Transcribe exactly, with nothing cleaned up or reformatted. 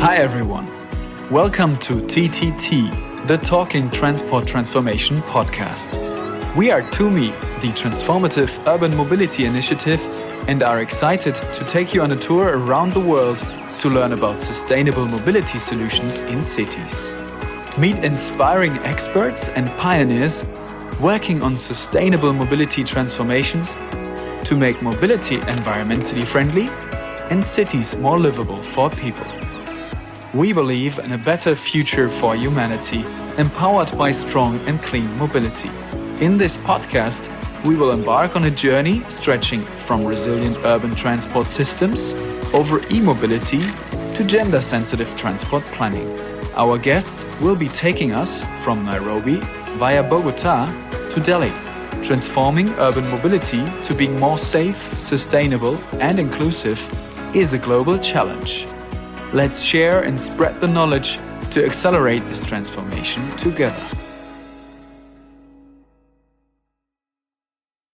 Hi everyone. Welcome to T T T, the Talking Transport Transformation podcast. We are TUMI, the Transformative Urban Mobility Initiative, and are excited to take you on a tour around the world to learn about sustainable mobility solutions in cities. Meet inspiring experts and pioneers working on sustainable mobility transformations to make mobility environmentally friendly and cities more livable for people. We believe in a better future for humanity, empowered by strong and clean mobility. In this podcast, we will embark on a journey stretching from resilient urban transport systems over e-mobility to gender-sensitive transport planning. Our guests will be taking us from Nairobi via Bogota to Delhi, transforming urban mobility to being more safe, sustainable, and inclusive is a global challenge. Let's share and spread the knowledge to accelerate this transformation together.